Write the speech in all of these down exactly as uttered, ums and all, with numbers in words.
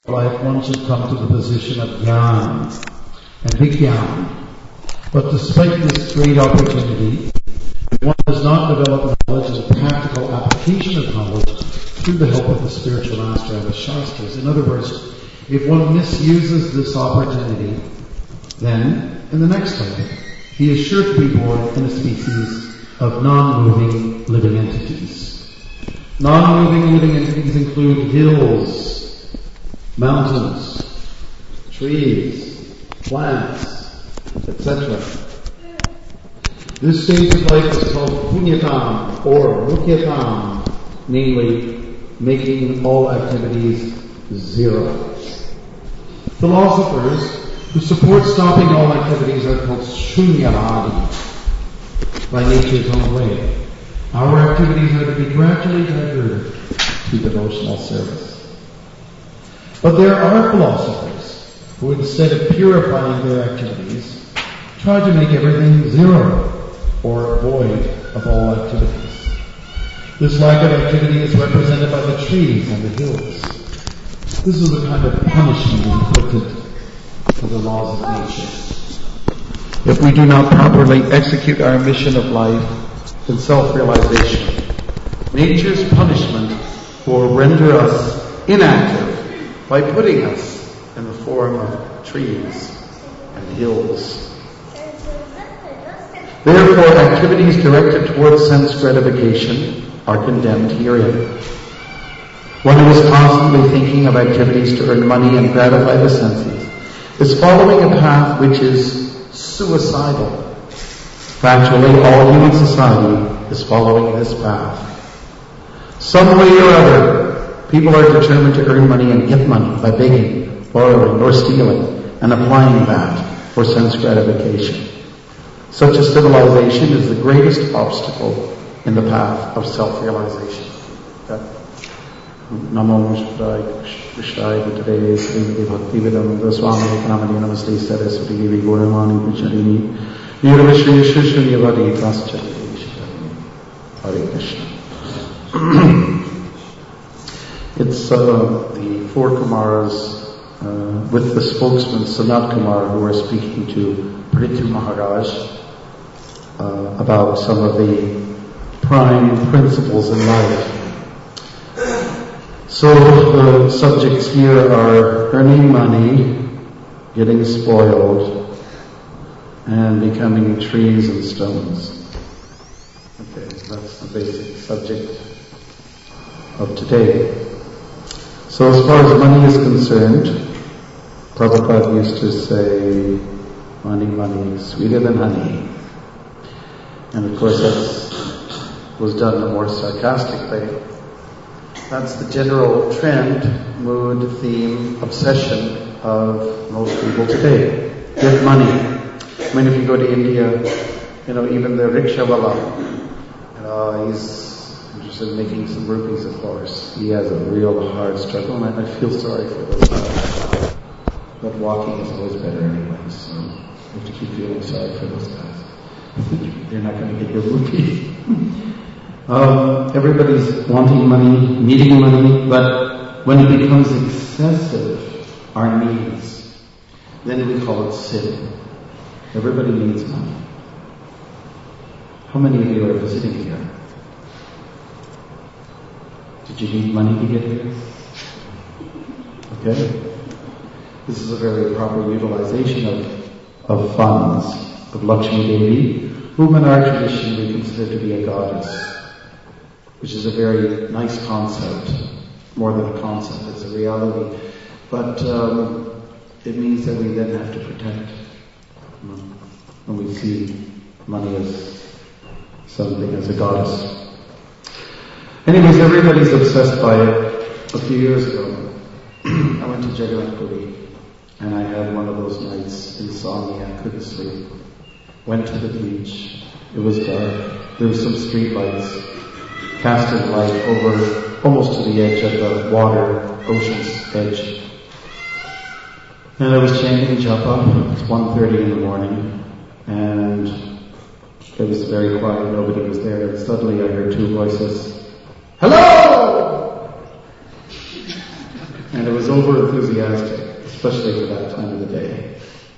life, one should come to the position of Jnana and Vigyan. But despite this great opportunity, if one does not develop knowledge and practical application of knowledge through the help of the spiritual master and the Shastras, in other words, if one misuses this opportunity, then, in the next life, he is sure to be born in a species of non-moving living entities. Non-moving living entities include hills, mountains, trees, plants, et cetera. This stage of life is called punyatam or mukyatam, namely making all activities zero. Philosophers who support stopping all activities are called shunyavadi, by nature's own way. Our activities are to be gradually diverted to devotional service. But there are philosophers who, instead of purifying their activities, try to make everything zero or void of all activities. This lack of activity is represented by the trees and the hills. This is a kind of punishment inflicted for the laws of nature. If we do not properly execute our mission of life in self-realization, nature's punishment will render us inactive by putting us in the form of trees and hills. Therefore, activities directed towards sense gratification are condemned herein. One who is constantly thinking of activities to earn money and gratify the senses is following a path which is suicidal. Factually, all human society is following this path. Some way or other, people are determined to earn money and get money by begging, borrowing, or stealing, and applying that for sense gratification. Such a civilization is the greatest obstacle in the path of self-realization. Namo Krishnaya Bhutale Srimati Bhaktivedanta Swami Kanamani Namaste Saraswati Devi Gauramani Pujarini Nirvishri Shushanyavadi Praschati Hare Krishna. It's uh, the four Kumaras uh, with the spokesman Sanat Kumar who are speaking to Prithu Maharaj uh, about some of the prime principles in life. So the subjects here are earning money, getting spoiled, and becoming trees and stones. Okay, that's the basic subject of today. So as far as money is concerned, Prabhupada used to say, money, money, sweeter than honey. And of course that was done in a more sarcastic way. That's the general trend, mood, theme, obsession of most people today. Get money. I mean, if you go to India, you know, even the rickshawala, uh, he's interested in making some rupees, of course. He has a real hard struggle, and I feel sorry for those guys. But walking is always better anyway, so you have to keep feeling sorry for those guys. They're not going to get your rupees. Um, everybody's wanting money, needing money, but when it becomes excessive, our needs, then we call it sin. Everybody needs money. How many of you are sitting here? Did you need money to get here? Okay. This is a very proper utilization of, of funds, of Lakshmi Devi, whom in our tradition we consider to be a goddess, which is a very nice concept, more than a concept, it's a reality. But um, it means that we then have to protect um, when we see money as something, as a goddess. Anyways, everybody's obsessed by it. A few years ago, I went to Jagannath Puri, and I had one of those nights, insomnia, I couldn't sleep. Went to the beach, it was dark, there were some street lights, casting light over almost to the edge of the water, ocean's edge. And I was chanting japa. It's one thirty in the morning, and it was very quiet, nobody was there, and suddenly I heard two voices, "Hello!" And it was over enthusiastic, especially for that time of the day.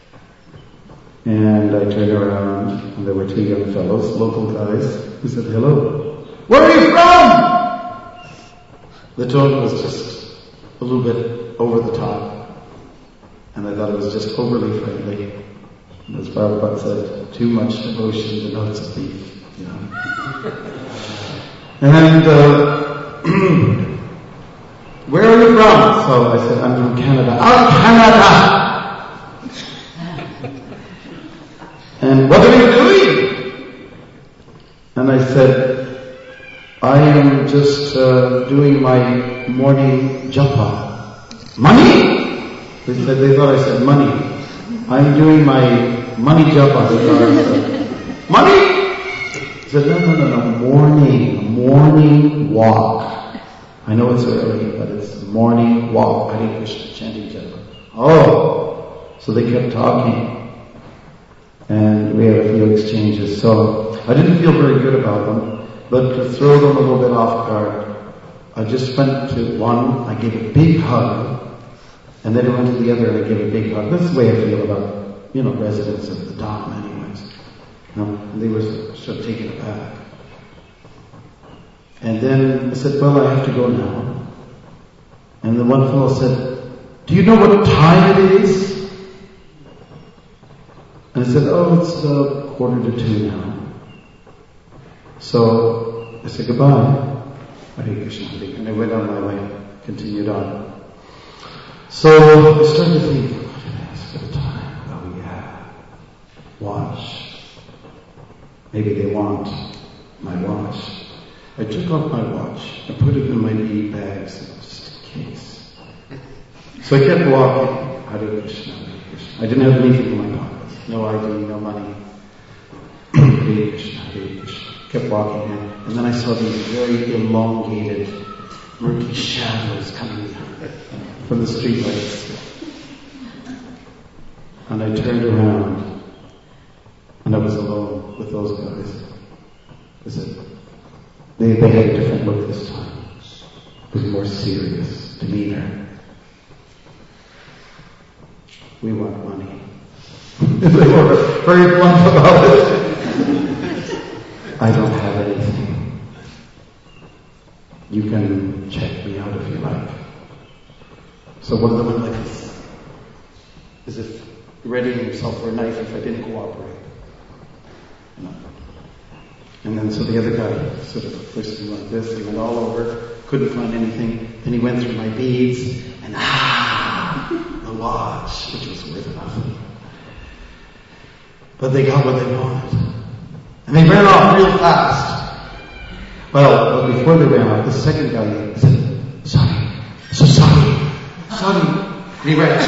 And I turned around, and there were two young fellows, local guys, who said, hello. Where are you from? The tone was just a little bit over the top. And I thought it was just overly friendly. And as Prabhupada said, too much devotion denotes a thief. You know? And uh, where are you from? So I said, I'm from Canada. Oh, Canada! And what are you doing? And I said, I am just uh, doing my morning japa. Money? They said, they thought I said money. I'm doing my money japa. They thought I said, money? I said, no, no, no, no, morning, morning walk. I know it's early, but it's morning walk. Hare Krishna, chanting japa. Oh, so they kept talking. And we had a few exchanges. So I didn't feel very good about them, but to throw them a little bit off guard, I just went to one, I gave a big hug, and then I went to the other and I gave a big hug. That's the way I feel about, you know, residents of the Dham anyways. You know, and they were sort of taken aback. And then I said, well, I have to go now. And the one fellow said, do you know what time it is? And I said, oh, it's uh, quarter to two now. So I said, goodbye. Hare Krishna, Hare. And I went on my way, continued on. So I started to think, what did I ask for the time? Oh yeah, watch. Maybe they want my watch. I took off my watch, I put it in my bead bags, just in case. So I kept walking, Hare Krishna, Hare Krishna. I didn't have anything in my pocket. No I D, no money. Hare Krishna, Hare Krishna. Kept walking in, and then I saw these very elongated, murky shadows coming from the streetlights. And I turned around, and I was alone with those guys. Is it? They, they had a different look this time. It was more serious demeanor. We want money. They were very blunt about it. I don't have anything. You can check me out if you like. So one of them went like this, as if readying himself for a knife if I didn't cooperate. You know. And then so the other guy sort of first he went like this, he went all over, couldn't find anything. Then he went through my beads, and ah, the watch, which was worth nothing. But they got what they wanted. And they ran off real fast. Well, but before they ran off, the second guy said, sorry, so sorry, sorry. And he ran.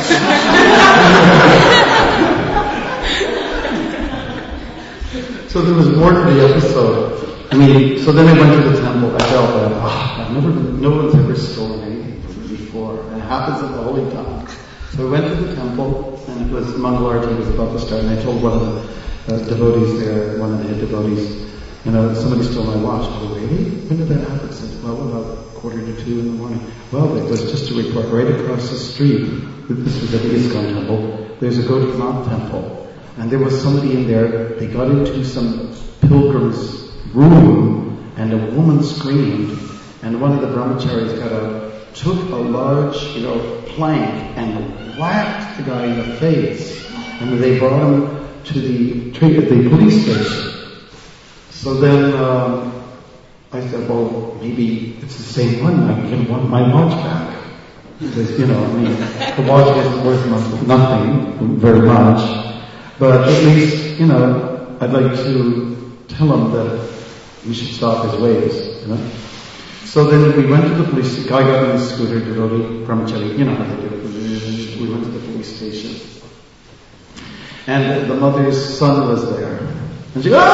So there was more to the episode. I mean, so then I went to the temple. I felt that, oh, I've never been, no one's ever stolen anything from me before. And it happens at the Holy Time. So I went to the temple, and it was Mangalarti was about to start, and I told one of the uh, devotees there, one of the head devotees, you know, somebody stole my watch. Oh, really? When did that happen? I said, well, about quarter to two in the morning. Well, it was just a report right across the street. This was at the ISKCON temple. There's a Gautama temple. And there was somebody in there, they got into some pilgrim's room, and a woman screamed, and one of the brahmacharis got out, took a large, you know, plank and whacked the guy in the face, and they brought him to the, the police station. So then um, I said, well, maybe it's the same one, I can want my watch back. Because, you know, I mean, the watch isn't worth nothing, very much. But at least, you know, I'd like to tell him that we should stop his ways, you know. So then we went to the police, the guy got on his scooter, devotee, brahmachari, you know how they do it. We went to the police station. And the mother's son was there. And she goes,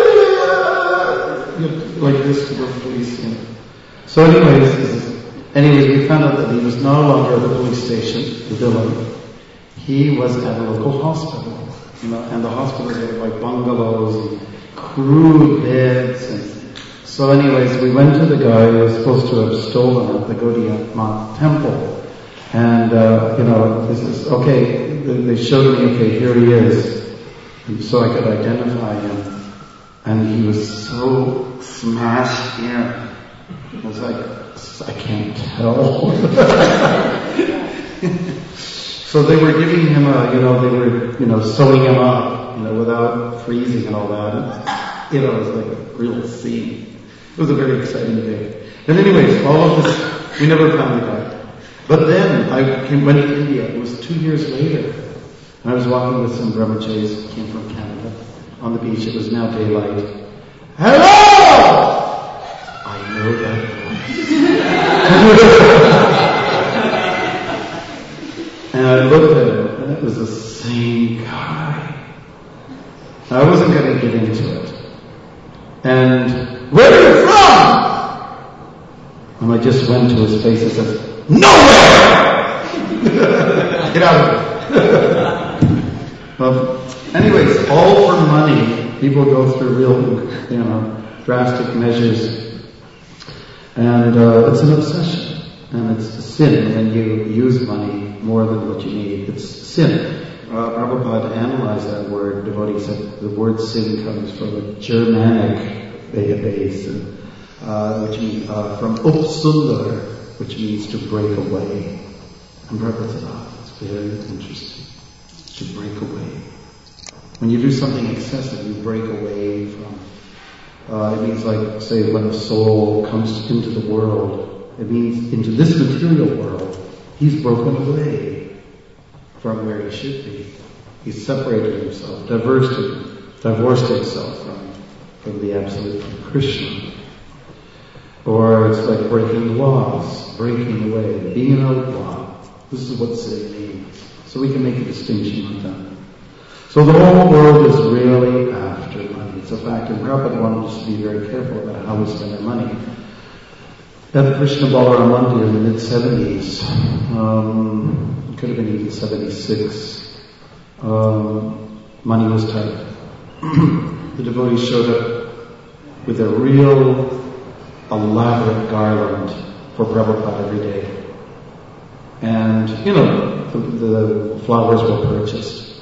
ah! like this to the police, you know. So anyways, anyways, we found out that he was no longer at the police station, the villain. He was at a local hospital. You know, and the hospitals had like bungalows and crude beds. And so anyways, we went to the guy who was supposed to have stolen at the Gaudiya temple. And, uh, you know, this is, okay, they showed me, okay, here he is. And so I could identify him. And he was so smashed in. It was like, I can't tell. So they were giving him a, you know, they were, you know, sewing him up, you know, without freezing and all that. And, you know, it was like a real scene. It was a very exciting day. And anyways, all of this, we never found the guy. But then I came, went to India. It was two years later. And I was walking with some brahmacharis who came from Canada on the beach. It was now daylight. Hello! I know that voice. And I looked at him, and it was the same guy. I wasn't going to get into it. And, where are you from? And I just went to his face and said, nowhere! Get out of here. Well, anyways, all for money. People go through real, you know, drastic measures. And uh, it's an obsession. And it's a sin when you use money more than what you need. It's sin. Uh, Prabhupada analyzed that word. Devotee said the word sin comes from a Germanic base, uh, which means uh, from upsundar, which means to break away. And Prabhupada said, oh, that's very interesting. To break away. When you do something excessive, you break away from. Uh, it means like, say, when a soul comes into the world. It means into this material world, he's broken away from where he should be. He's separated himself, divorced, divorced himself from, from the Absolute, from Krishna. Or it's like breaking laws, breaking away, being an outlaw. This is what sin means. So we can make a distinction with that. So the whole world is really after money. It's a fact. And Prabhupada wanted us to be very careful about how we spend our money. At the Krishna Balaram Mandir in the mid-seventies, um, it could have been even seventy-six, um, money was tight. The devotees showed up with a real elaborate garland for Prabhupada every day. And, you know, the, the flowers were purchased.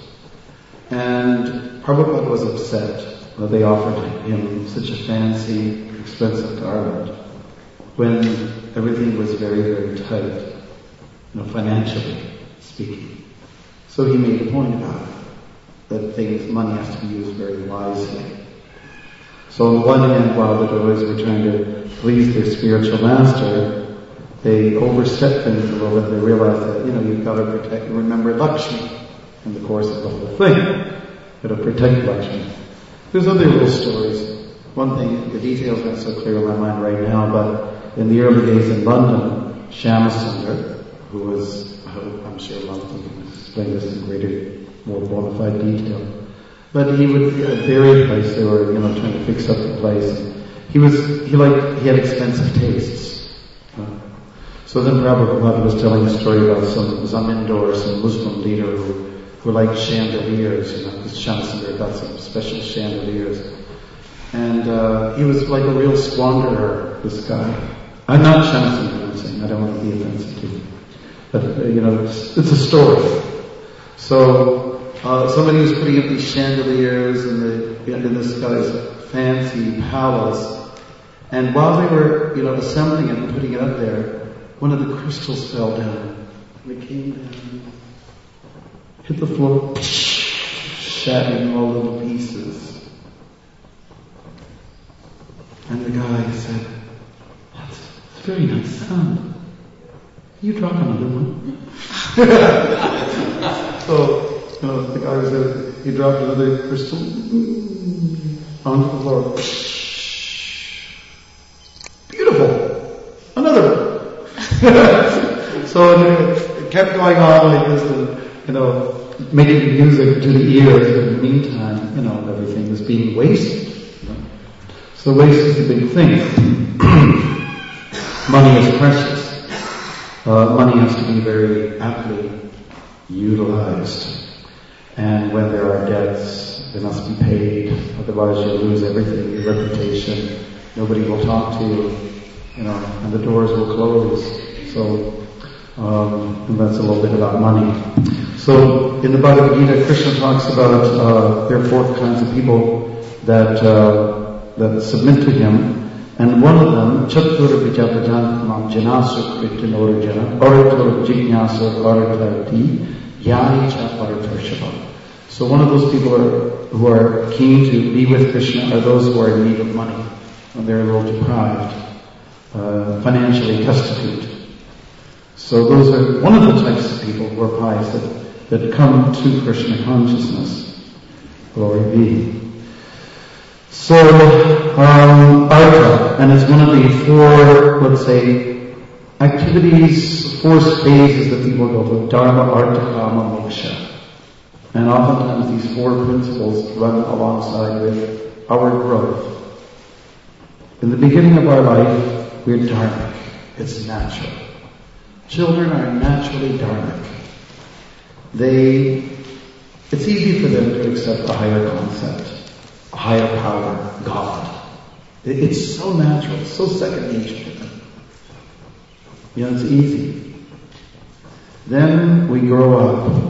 And Prabhupada was upset that they offered him such a fancy, expensive garland when everything was very, very tight, you know, financially speaking. So he made a point about it, that things, money has to be used very wisely. So on the one hand, while the devotees were trying to please their spiritual master, they overstepped things a little bit. They realized that, you know, you've got to protect and remember Lakshmi in the course of the whole thing. You've got to protect Lakshmi. There's other little stories. One thing, the details aren't so clear in my mind right now, but in the early days in London, Shyamsundar, who was, I'm sure a lot of people can explain this in greater, more bona fide detail, but he would, at every place, they were, you know, trying to fix up the place. He was, he liked, he had expensive tastes. Uh, so then Prabhupada was telling a story about some Zamindar, some Muslim leader who, who liked chandeliers, you know, because Shyamsundar got some special chandeliers. And uh, he was like a real squanderer, this guy. I'm not Shyamsundar, I'm saying, I don't want to be offensive to you. But, uh, you know, it's, it's a story. So, uh, somebody was putting up these chandeliers in, the, in this guy's fancy palace. And while they were, you know, assembling it and putting it up there, one of the crystals fell down. And it came down, hit the floor, shattered in all little pieces. And the guy said, that's a very nice sound. You drop another one. So, you know, the guy said, he dropped another crystal onto the floor. Beautiful. Another one. So anyway, it kept going on like this, and, you know, making music to the ears. But in the meantime, you know, everything was being wasted. So waste is the big thing. Money is precious. Uh, money has to be very aptly utilized. And when there are debts, they must be paid. Otherwise you'll lose everything, your reputation. Nobody will talk to you, you know, and the doors will close. So Um, and that's a little bit about money. So in the Bhagavad Gita, Krishna talks about uh, there are four kinds of people that uh, that submit to him, and one of them, Chatur Vijapajantamam Janasu Kritinorajana, Orator Jignasu Oratarti, Yani Cha Oratarshava. So one of those people are, who are keen to be with Krishna are those who are in need of money, when they're a little deprived, uh, financially destitute. So those are one of the types of people who are pious that, that come to Krishna consciousness. Glory be. So, um, Artha, and it's one of the four, let's say, activities, four phases that people go through: Dharma, Artha, Kama, Moksha. And oftentimes these four principles run alongside with our growth. In the beginning of our life, we're dharmic. It's natural. Children are naturally dharmic. They, it's easy for them to accept a higher concept, a higher power, God. It's so natural, it's so second nature to them. You know, it's easy. Then we grow up.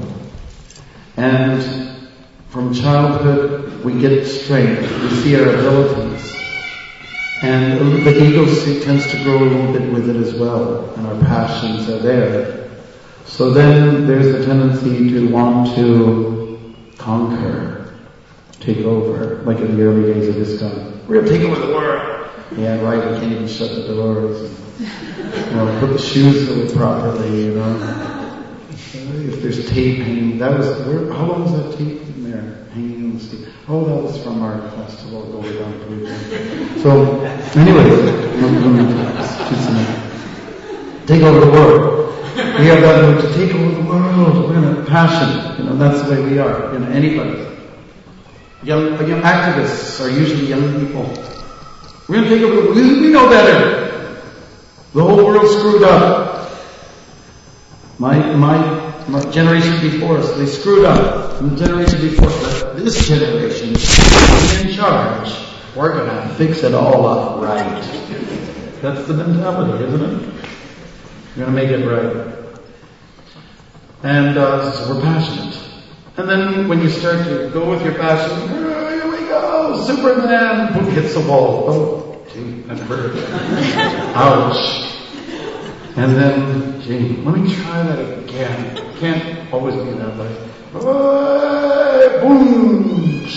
And from childhood, we get strength. We see our abilities. And the ego tends to grow a little bit with it as well. And our passions are there. So then there's the tendency to want to conquer, take over, like in the early days of ISKCON. We're going to take over the world. Yeah, right, we can't even shut the doors. You know, put the shoes away properly, you know. If there's tape hanging, that was, where, how long was that tape in there, hanging in the street? Oh, that was from our festival going down to Bhutan. So, anyway, take over the world. We have that move to take over the world. We're in a passion. You know, that's the way we are. You know, anybody. Young, young activists are usually young people. We're going to take over the world. We, we know better. The whole world's screwed up. My, my, My generation before us, they screwed up. And the generation before us, this generation is in charge. We're going to fix it all up right. That's the mentality, isn't it? We're going to make it right. And uh, so we're passionate. And then when you start to go with your passion, oh, here we go, Superman, boom, hits the wall. Oh, gee, that hurt. Ouch. And then, gee, let me try that again. Can't always be that way. Oh, boom!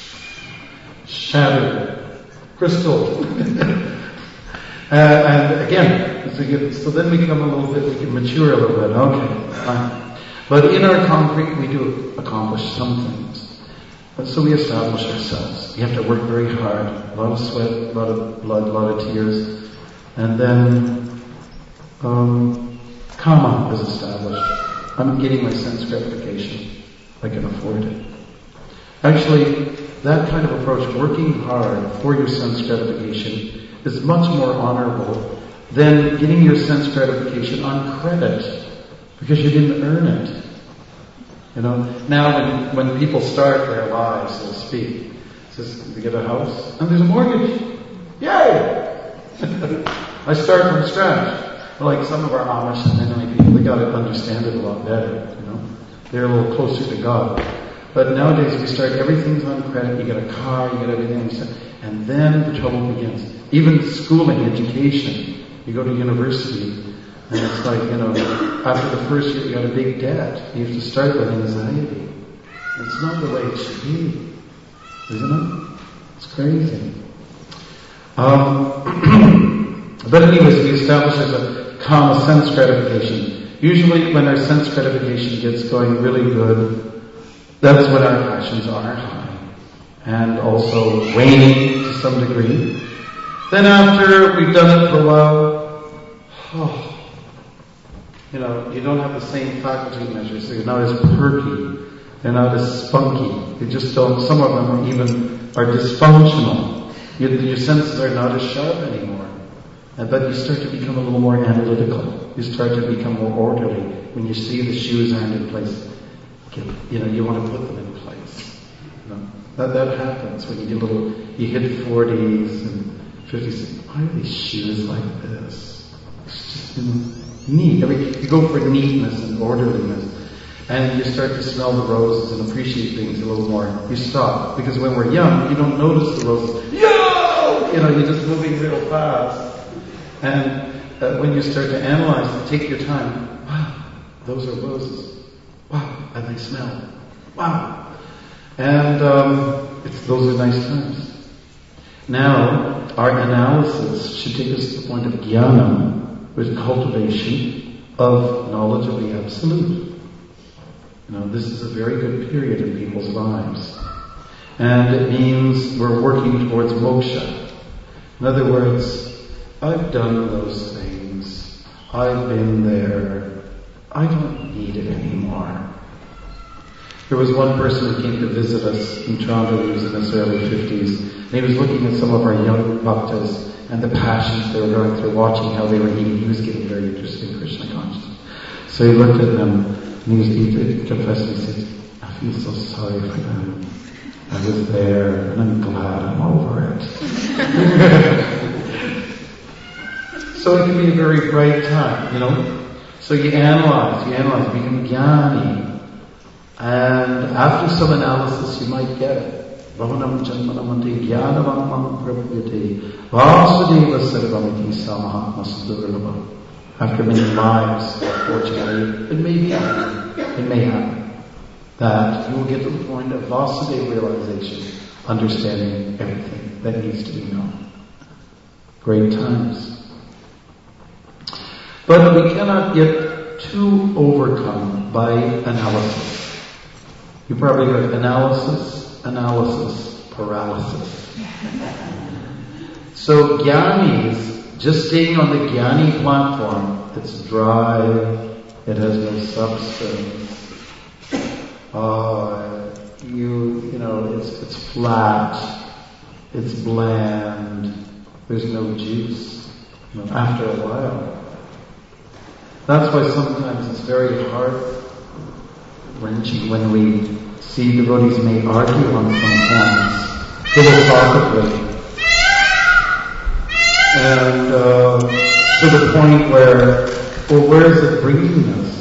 Shattered. Crystal. uh, and again, so, you, so then we become a little bit, we can mature a little bit. Okay, fine. But in our concrete, we do accomplish some things. But so we establish ourselves. We have to work very hard. A lot of sweat, a lot of blood, a lot of tears. And then Um, karma is established. I'm getting my sense gratification. I can afford it. Actually, that kind of approach, working hard for your sense gratification, is much more honorable than getting your sense gratification on credit because you didn't earn it. You know, now when when people start their lives, so to speak, says they get a house and there's a mortgage. Yay! I start from scratch. Like some of our Amish and Mennonite people, they got to understand it a lot better, you know. They're a little closer to God. But nowadays we start, everything's on credit, you get a car, you get everything, and then the trouble begins. Even schooling, education, you go to university, and it's like, you know, after the first year you got a big debt. You have to start with anxiety. It's not the way it should be, isn't it? It's crazy. Um, but anyways, we establish as a kama sense gratification. Usually when our sense gratification gets going really good, that's when our passions are high. And also waning to some degree. Then after we've done it for a while, oh, you know, you don't have the same faculty measures, so you're not as perky, they're not as spunky. You just don't, some of them are even are dysfunctional. Your, your senses are not as sharp anymore. But you start to become a little more analytical. You start to become more orderly. When you see the shoes aren't in place, you know, you want to put them in place. You know, that that happens when you get a little, you hit forties and fifties. Why are these shoes like this? It's just, you know, neat. Every, you go for neatness and orderliness. And you start to smell the roses and appreciate things a little more. You stop. Because when we're young, you don't notice the roses. Yo! You know, you're just moving real fast. And uh, when you start to analyze, take your time. Wow, those are roses. Wow, and they smell. Wow. And um, it's, those are nice times. Now, our analysis should take us to the point of jnana, with cultivation of knowledge of the Absolute. You know, this is a very good period in people's lives. And it means we're working towards moksha. In other words, I've done those things. I've been there. I don't need it anymore. There was one person who came to visit us in Toronto. He was in his early fifties. And he was looking at some of our young bhaktas and the passions they were going through, watching how they were eating. He was getting very interested in Krishna consciousness. So he looked at them and he was he confessing. He said, I feel so sorry for them. I was there and I'm glad I'm over it. So it can be a very bright time, you know. So you analyze, you analyze, you become jnani. And after some analysis, you might get it. Bhavanam janmanamante jnanamam prabhyate vasudeva sarvamiti samahatma sudurlabha. After many lives, unfortunately, it may be happen. It may happen that you will get to the point of Vasudeva realization, understanding everything that needs to be known. Great times. But we cannot get too overcome by analysis. You probably heard analysis, analysis, paralysis. So jnanis, just staying on the jnani platform, it's dry, it has no substance. Uh, you, you know, it's it's flat, it's bland, there's no juice. You know, after a while. That's why sometimes it's very heart-wrenching when we see devotees may argue on some points, philosophically. And uh, to the point where, well, where is it bringing us?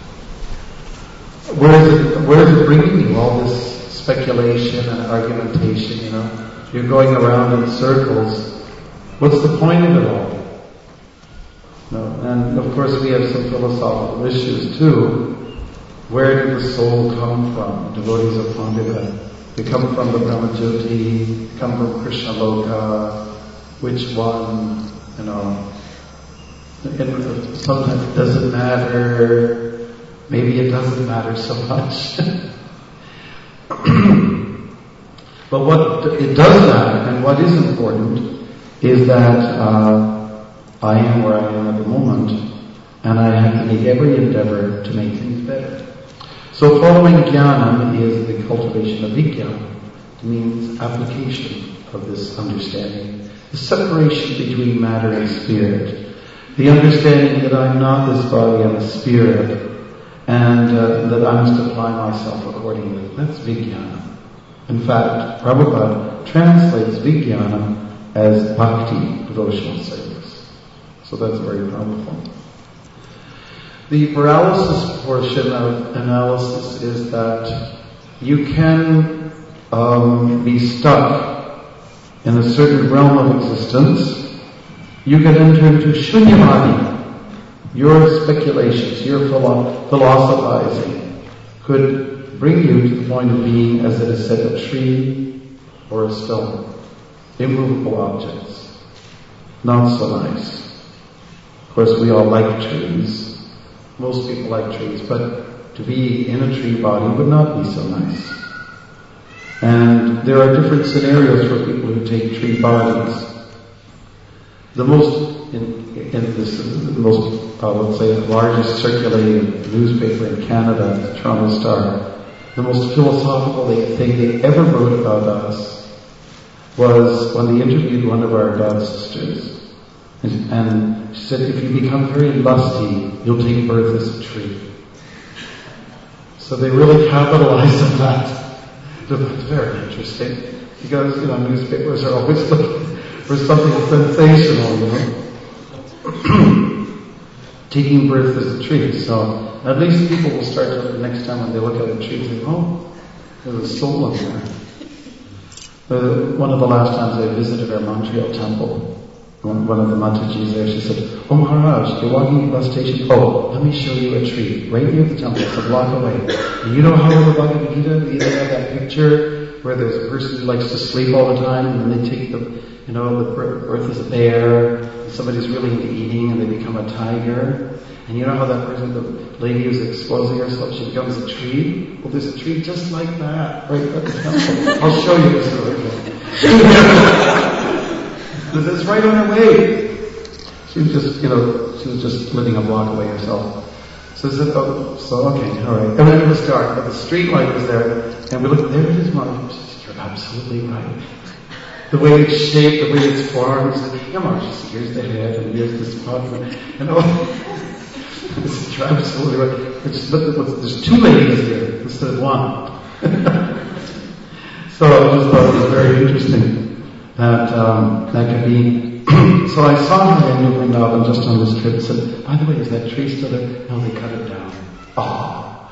Where is it, where is it bringing you? All this speculation and argumentation, you know? You're going around in circles. What's the point of it all? No. And of course we have some philosophical issues too. Where did the soul come from? Devotees have pondered that. They come from the Brahmajyoti, they come from Krishna Loka. Which one, you know? And sometimes it doesn't matter. Maybe it doesn't matter so much. But what it does matter, and what is important, is that uh, I am where I am at the moment, and I have to make every endeavor to make things better. So following jnana is the cultivation of vijnana. It means application of this understanding. The separation between matter and spirit. The understanding that I'm not this body, I'm a spirit, and uh, that I must apply myself accordingly. That's vijnana. In fact, Prabhupada translates vijnana as bhakti, devotional service. So that's very powerful. The paralysis portion of analysis is that you can um, be stuck in a certain realm of existence. You can enter into shunyamani. Your speculations, your philo- philosophizing could bring you to the point of being, as it is said, a tree or a stone. Immovable objects. Not so nice. Of course, we all like trees. Most people like trees, but to be in a tree body would not be so nice. And there are different scenarios for people who take tree bodies. The most, in, in this, the most, uh, let's say, the largest circulating newspaper in Canada, the Toronto Star, the most philosophical thing they ever wrote about us was when they interviewed one of our god sisters. And, and she said, if you become very lusty, you'll take birth as a tree. So they really capitalized on that. So that's very interesting. Because, you know, newspapers are always looking for something sensational, you know. taking birth as a tree. So at least people will start to, next time when they look at a tree, think, oh, there's a soul in there. Uh, one of the last times I visited our Montreal temple, one, one of the Matajis there, she said, oh Maharaj, you're walking to the bus station, oh, let me show you a tree, right near the temple, it's a block away. And you know how in the Bhagavad Gita, they either have that picture where there's a person who likes to sleep all the time, and then they take the, you know, the birth as a bear, and somebody's really into eating, and they become a tiger. And you know how that person, the lady who's exposing herself, she becomes a tree? Well, there's a tree just like that, right at the temple. I'll show you this other Because it's right on her way. She was just, you know, she was just living a block away herself. So I said, oh, so okay, all right. And then it was dark, but the street light was there, and we looked, there it is, Mom. She said, you're absolutely right. The way it's shaped, the way it's formed. She said, yeah, Mom, she said, here's the head, and here's the spot, and all. You're absolutely right. It's, but there's two ladies here instead of one. So I just thought it was very interesting that um, that could be. So I saw her in New Vrindavan just on this trip and said, by the way, is that tree still there? No, they cut it down. Ah.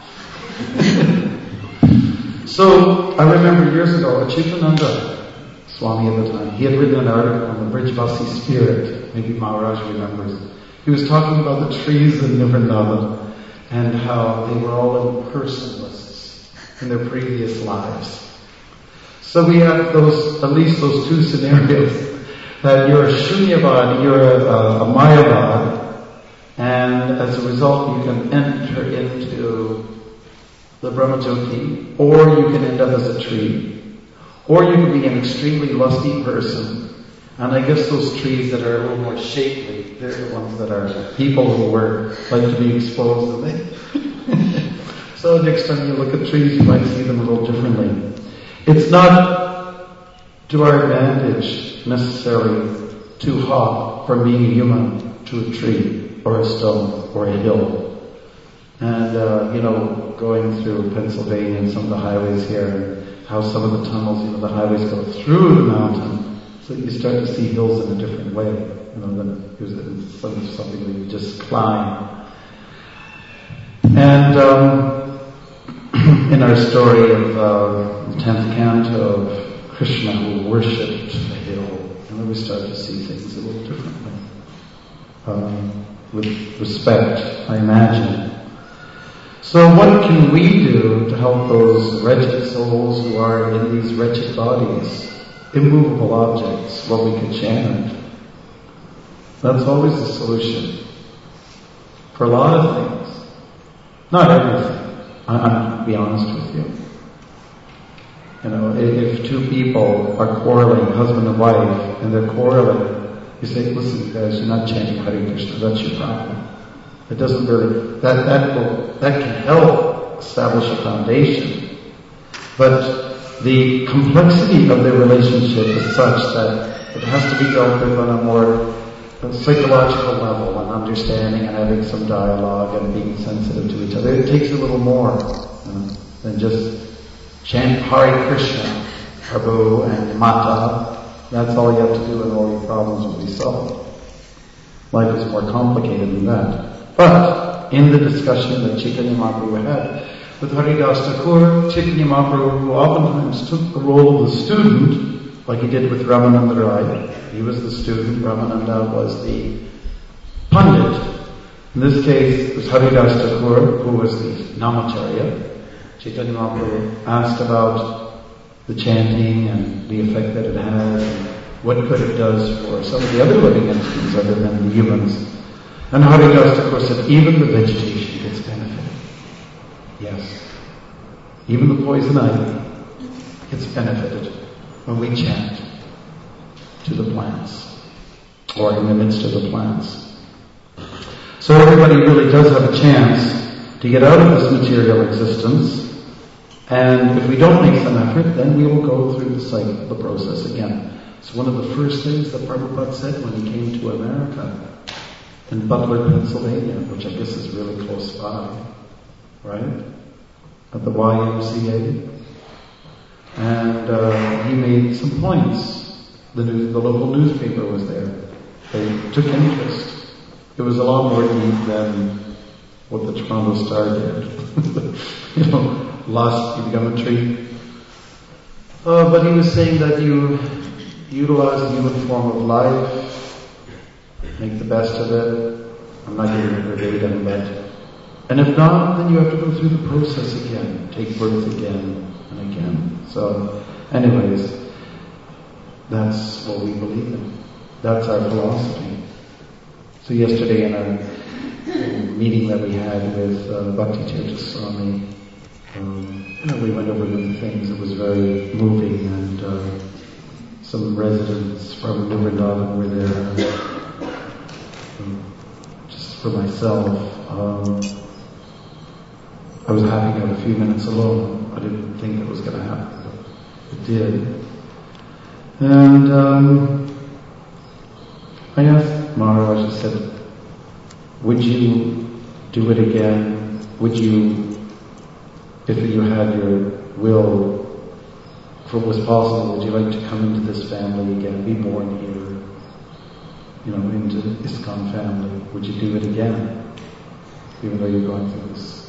So I remember years ago, Achitananda Swami at the time, he had written an article on the Brijvasi spirit. Maybe Maharaj remembers. He was talking about the trees in Vrindavan and how they were all impersonalists in their previous lives. So we have those, at least those two scenarios, that you're a Shunyavad, you're a, a, a Mayavad, and as a result you can enter into the Brahmajyoti, or you can end up as a tree, or you can be an extremely lusty person. And I guess those trees that are a little more shapely, they're the ones that are people who were like to be exposed. And so next time you look at trees, you might see them a little differently. It's not to our advantage necessarily to hop from being a human to a tree or a stone or a hill. And uh, you know, going through Pennsylvania and some of the highways here, and how some of the tunnels, you know, the highways go through the mountain. So you start to see hills in a different way, you know, than it was something that you just climb. And um, in our story of uh, the tenth canto of Krishna who worshipped the hill, and then we start to see things a little differently. Um, with respect, I imagine. So what can we do to help those wretched souls who are in these wretched bodies? Immovable objects, what we can chant. That's always the solution. For a lot of things. Not everything. I, I'm to be honest with you. You know, if two people are quarreling, husband and wife, and they're quarreling, you say, listen guys, you're not chanting Hare Krishna, that's your problem. It doesn't really, that, that will, that can help establish a foundation. But the complexity of their relationship is such that it has to be dealt with on a more psychological level, and understanding and having some dialogue and being sensitive to each other. It takes a little more you know, than just chant Hare Krishna, Prabhu and Mata. That's all you have to do and all your problems will be solved. Life is more complicated than that. But in the discussion that Chaitanya Mahaprabhu had with Haridas Thakur, Chaitanya Mahaprabhu, who oftentimes took the role of the student, like he did with Ramananda Rai. He was the student, Ramananda was the Pandit. In this case, it was Haridas Thakur, who was the Namacharya. Chaitanya Mahaprabhu asked about the chanting and the effect that it has, and what good it does for some of the other living entities other than the humans. And Haridas Thakur said, even the vegetation gets benefited. Yes. Even the poison ivy gets benefited when we chant to the plants, or in the midst of the plants. So everybody really does have a chance to get out of this material existence, and if we don't make some effort, then we will go through the cycle, the process again. It's one of the first things that Prabhupada said when he came to America, in Butler, Pennsylvania, which I guess is really close by, right? At the Y M C A. And uh, he made some points. The, news, the local newspaper was there. They took interest. It it was a lot more deep than what the Toronto Star did. You know, lost, you become a tree. Uh, but he was saying that you utilize the human form of life, make the best of it. I'm not giving it verbatim, but and if not, then you have to go through the process again, take birth again and again. So, anyways, that's what we believe in. That's our philosophy. So yesterday in our meeting that we had with uh, Bhakti Tirtha Swami, um, you know, we went over many things. It was very moving, and uh, some residents from New Vrindavan were there. Um, just for myself, um, I was happy to have a few minutes alone. I didn't think it was going to happen, but it did. And um, I asked Maharaj, I said, would you do it again? Would you, if you had your will, if it was possible, would you like to come into this family again, be born here, you know, into the ISKCON family? Would you do it again, even though you're going through this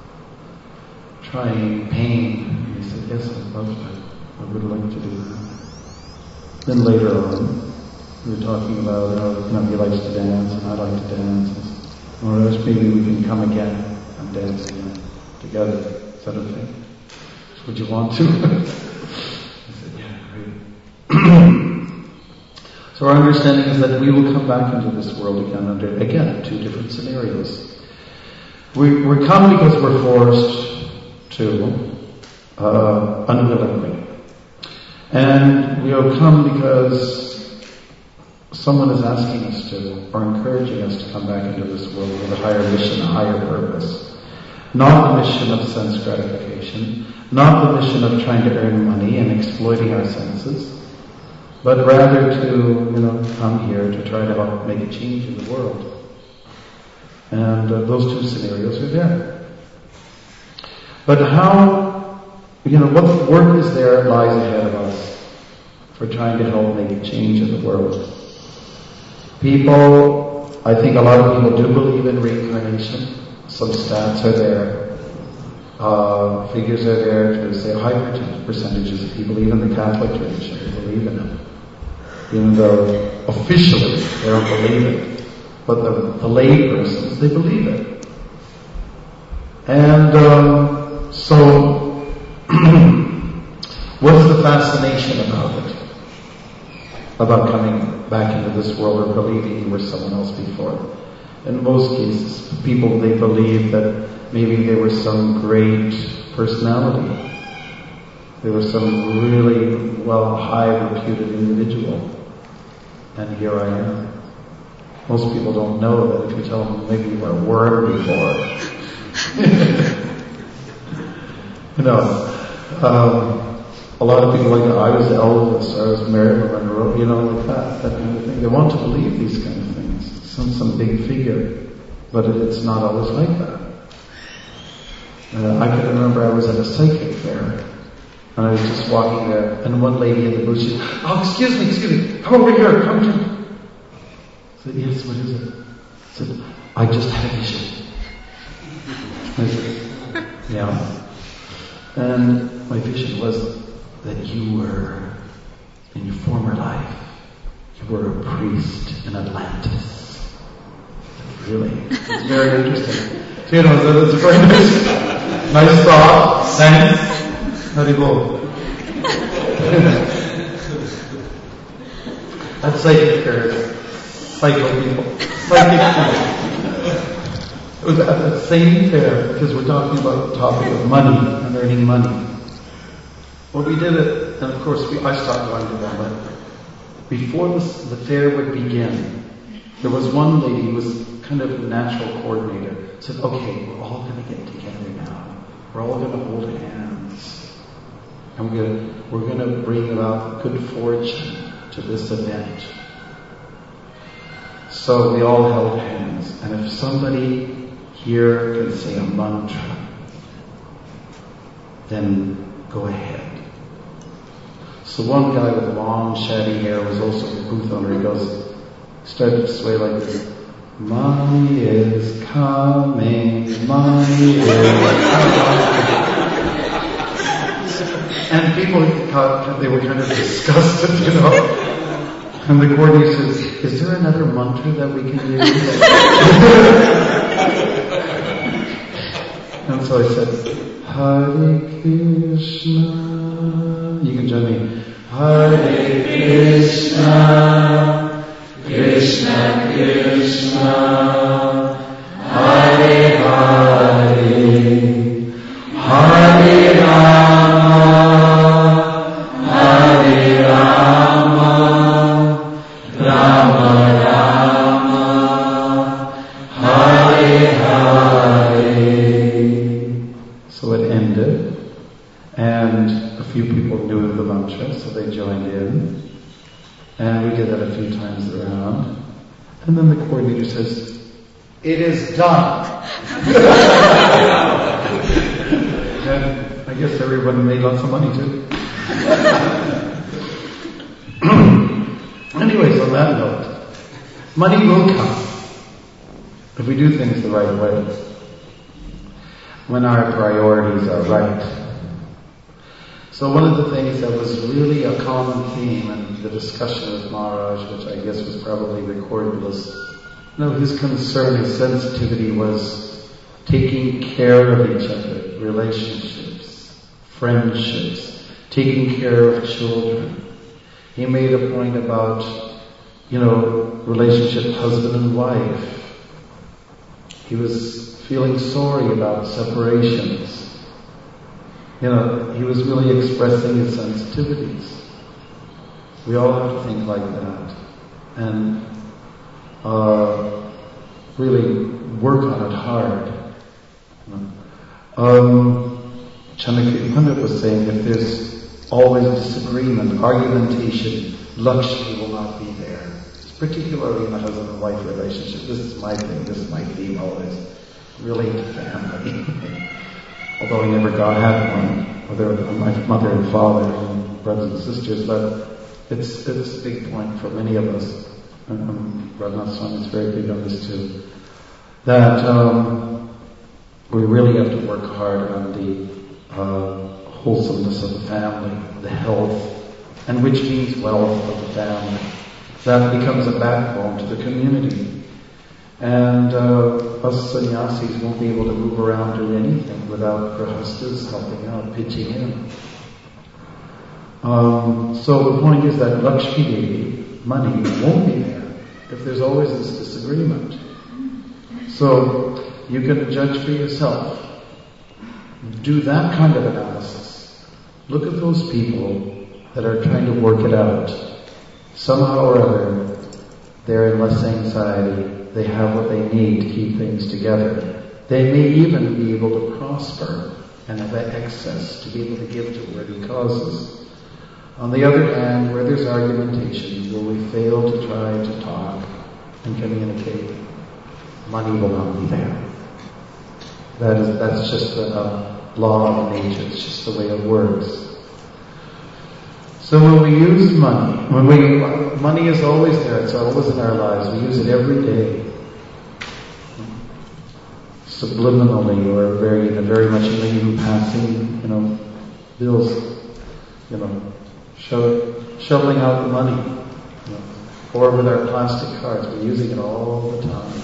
trying pain? And he said, yes, I'd love that. I would like to do that. Then later on, we were talking about how, you know, he likes to dance and I like to dance. Or else maybe we can come again and dance again together, sort of thing. Would you want to? I said, yeah, great. So our understanding is that we will come back into this world again under, again, two different scenarios. We, we come because we're forced to, uh, unwillingly. And we will come because someone is asking us to, or encouraging us to come back into this world with a higher mission, a higher purpose. Not the mission of sense gratification, not the mission of trying to earn money and exploiting our senses, but rather to, you know, come here to try to help make a change in the world. And uh, those two scenarios are there. But how, you know, what work is there lies ahead of us for trying to help make a change in the world. People, I think a lot of people do believe in reincarnation. Some stats are there. Uh, figures are there to say high percentages of people, even the Catholic tradition, they believe in it. Even though officially they don't believe it. But the, the lay persons, they believe it. And um, so, what's the fascination about it? About coming back into this world or believing you were someone else before. In most cases, people, they believe that maybe they were some great personality. They were some really, well, high reputed individual. And here I am. Most people don't know that if you tell them maybe you were a worm before. You know, um, a lot of people like, I was Elvis, I was Marilyn Monroe, you know, like that, that kind of thing. They want to believe these kind of things. Some some big figure, but it, it's not always like that. Uh, I can remember I was at a psychic fair, and I was just walking there, and one lady in the booth, she said, oh, excuse me, excuse me, come over here, come to me. I said, yes, what is it? I said, I just had a vision. I said, yeah. And my vision was that you were, in your former life, you were a priest in Atlantis. Really? It's very interesting. So, you know, that's a very nice, nice thought. Thanks. Haribol. That's psychic fairs. Psycho people. Psychic people. It was at that same fair, because we're talking about the topic of money and earning money. Well, we did it, and of course, we, I stopped going to them, but before this, the fair would begin, there was one lady who was kind of a natural coordinator, said, okay, we're all going to get together now. We're all going to hold hands. And we're going to, we're going to bring about good fortune to this event. So we all held hands, and if somebody here can say a mantra, then go ahead. So one guy with long, shaggy hair was also the booth owner. He goes, started to sway like this. Money is coming, money is coming. And people got, they were kind of disgusted, you know. And the coordinator says, is there another mantra that we can use? And so I said, Hare Krishna. You can join me. Hare Krishna, Krishna Krishna, Hare Hare, Hare Rama, Hare Rama, Rama Rama, Hare Hare. So it ended, and a few people knew the mantra, so they joined in. And we did that a few times around. And then the coordinator says, it is done. And I guess everyone made lots of money too. Anyways, on that note, money will come if we do things the right way, when our priorities are right. So one of the things that was really a common theme in the discussion with Maharaj, which I guess was probably recorded, was, you know, his concern, his sensitivity was taking care of each other, relationships, friendships, taking care of children. He made a point about, you know, relationship husband and wife. He was feeling sorry about separations. You know, he was really expressing his sensitivities. We all have to think like that and uh, really work on it hard. Um, Chanakya Pandit was saying, if there's always disagreement, argumentation, Lakshmi will not be there. It's particularly in a husband and wife relationship. This is my thing, this is my theme always. Really into family. Although I never got had one, whether my mother and father and brothers and sisters, but it's it's a big point for many of us. And um, Raghunath Swami is very big on this too. That um, we really have to work hard on the uh, wholesomeness of the family, the health, and which means wealth of the family. That becomes a backbone to the community. And uh, us sannyasis won't be able to move around do anything without grahastas helping out, pitching in. Um, so the point is that Lakshmi Devi, money, won't be there if there's always this disagreement. So you can judge for yourself. Do that kind of analysis. Look at those people that are trying to work it out. Somehow or other, they're in less anxiety. They have what they need to keep things together. They may even be able to prosper and have that excess to be able to give to worthy causes. On the other hand, where there's argumentation, where we fail to try to talk and communicate, money will not be there. That is, that's just a, a law of nature. It's just the way it works. So when we use money, when we, money is always there, it's always in our lives, we use it every day. Subliminally or very, very much in passing, you know, bills, you know, sho- shoveling out the money, you know, or with our plastic cards, we're using it all the time.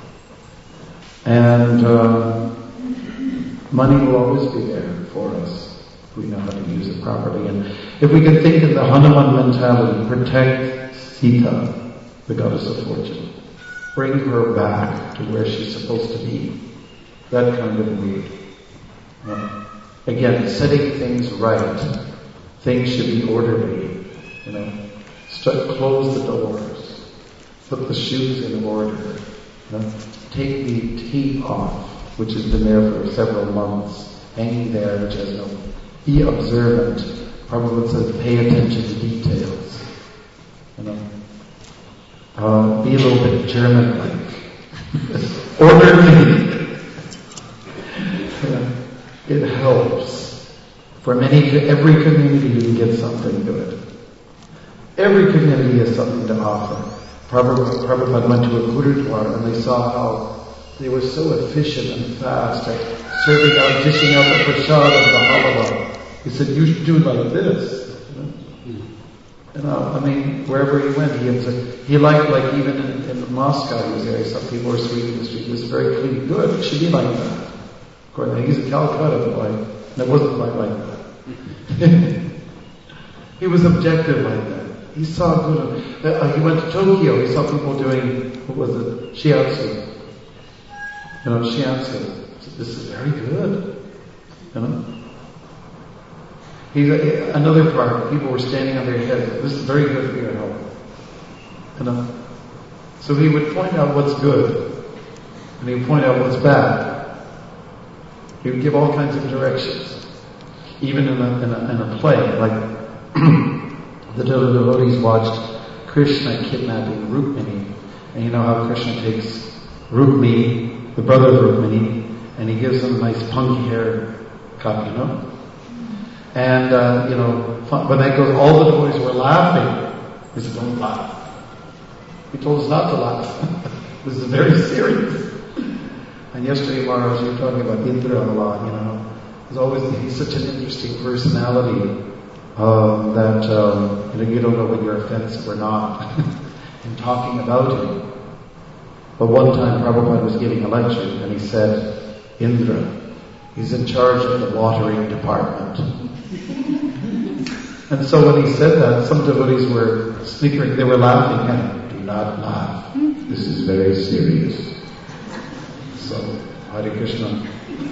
And uh, money will always be there for us. We know how to use it properly. And if we can think in the Hanuman mentality, protect Sita, the goddess of fortune. Bring her back to where she's supposed to be. That kind of mood. Uh, again, setting things right. Things should be orderly. You know, start, close the doors. Put the shoes in order. You know, take the tape off, which has been there for several months, hanging there, which has no. Be observant. Prabhupada says, pay attention to details. You know, uh, be a little bit German-like. Orderly. It helps. For many, every community you can get something good. Every community has something to offer. Prabhupada, Prabhupada went to a Gurudwara and they saw how they were so efficient and fast at serving out, dishing out the prasad of the halwa. He said, you should do like this. You know, I mean, wherever he went, he, had to, he liked, like even in, in Moscow, he was there, some people were sweeping the street. He was very clean. Good, it should be like that. Of course, he's a Calcutta boy, and it wasn't quite like that. He was objective like that. He saw good. Uh, he went to Tokyo. He saw people doing, what was it, shiatsu. You know, shiatsu. This is very good. You know. He, another part, people were standing on their heads. This is very good for your health. You know. So he would point out what's good, and he would point out what's bad. He would give all kinds of directions, even in a, in a, in a play, like. The devotees watched Krishna kidnapping Rukmini, and you know how Krishna takes Rukmini, the brother of Rukmini, and he gives him a nice punky hair cut, you know. And uh, you know, when that goes, all the devotees were laughing. He said, "Don't laugh." He told us not to laugh. This is very serious. And yesterday, Maharaj, you were talking about Indra a lot. You know, he's always he's such an interesting personality. Um, that um, you know, you don't know whether you're offensive or not in talking about him. But one time Prabhupada was giving a lecture and he said, Indra, he's in charge of the watering department. And so when he said that, some devotees were snickering, they were laughing at him. Do not laugh. This is very serious. So, Hare Krishna.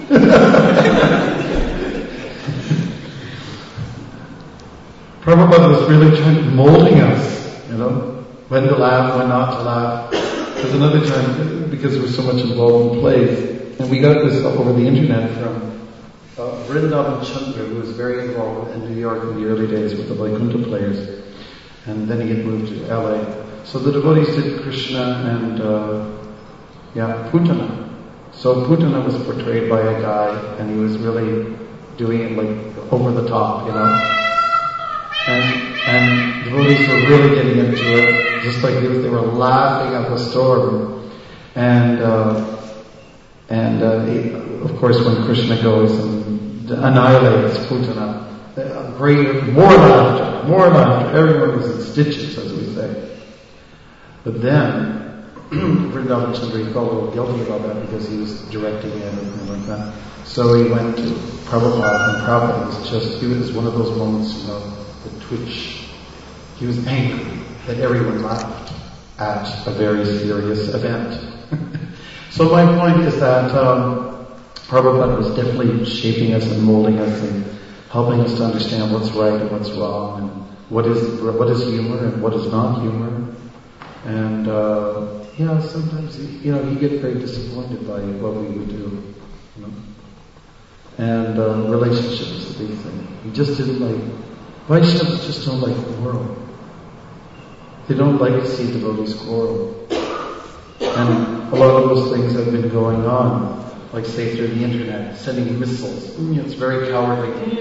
Prabhupada was really trying, molding us, you know, when to laugh, when not to laugh. There's another time, because there was so much involved in plays, and we got this up over the internet from uh, Vrindavan Chandra, who was very involved in New York in the early days with the Vaikuntha players, and then he had moved to L A. So the devotees did Krishna and, uh, yeah, Putana. So Putana was portrayed by a guy, and he was really doing it like over the top, you know. And, and devotees were really getting into it, just like they, they were laughing up a storm. And, uh, and uh, he, of course when Krishna goes and annihilates Putana, uh, greater, more laughter, more laughter. Everyone was in stitches, as we say. But then, Vrindavan Chandra felt a little guilty about that because he was directing it and everything like that. So he went to Prabhupada, and Prabhupada was just, it was one of those moments, you know, the twitch. He was angry that everyone laughed at a very serious event. So my point is that um, Prabhupada was definitely shaping us and molding us and helping us to understand what's right and what's wrong and what is what is humor and what is not humor. And uh, yeah, sometimes he, you know, he get very disappointed by what we would do, you know. And uh, relationships is the big thing. He just didn't like. Vaishnavas just don't like quarrel. They don't like to see devotees quarrel. And a lot of those things have been going on, like say through the internet, sending missiles. Mm, it's very cowardly.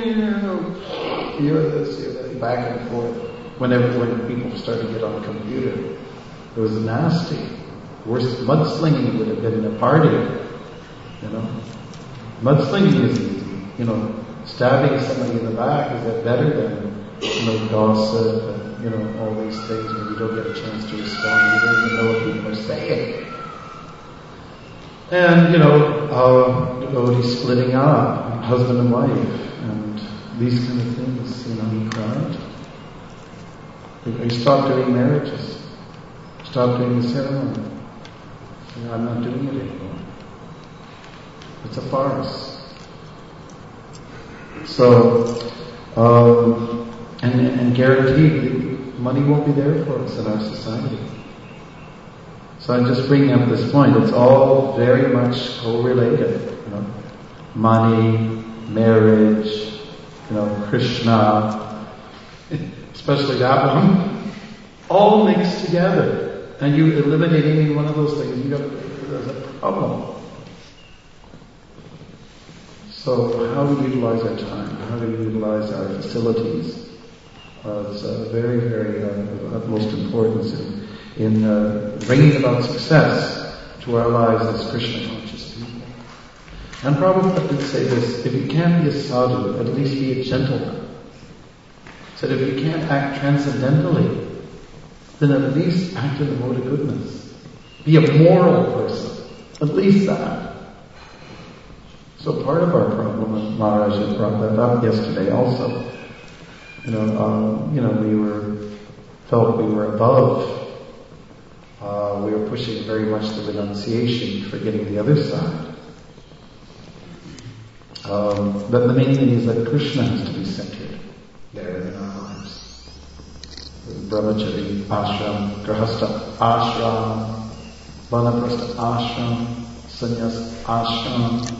Hear this, hear that, back and forth. Whenever when people started to get on a computer, it was nasty. Worse, mudslinging would have been a party. You know, mudslinging is easy. You know, stabbing somebody in the back, is that better than, you know, gossip and, you know, all these things where you don't get a chance to respond, you don't even know what people are saying. And, you know, uh, devotees splitting up, husband and wife, and these kind of things, you know, he cried. He stopped doing marriages, stopped doing the ceremony. You know, I'm not doing it anymore. It's a farce. So, um, and, and guaranteed, money won't be there for us in our society. So I'm just bringing up this point. It's all very much correlated. You know, money, marriage, you know, Krishna, especially that one, all mixed together. And you eliminate any one of those things, you got there's a problem. So how do we utilize our time? How do we utilize our facilities? Uh, it's uh, very, very uh, of utmost importance. And in uh, bringing about success to our lives as Krishna conscious people. And Prabhupada did say this, if you can't be a sadhu, at least be a gentleman. He said if you can't act transcendentally, then at least act in the mode of goodness. Be a moral person, at least that. So part of our problem, and Maharaj had brought that up yesterday also, you know, um, you know, we were, felt we were above, uh, we were pushing very much the renunciation, forgetting the other side. Um, but the main thing is that Krishna has to be centered there in our lives. Brahmachari, ashram, grahastha, ashram, vanaprastha, ashram, sannyas, ashram.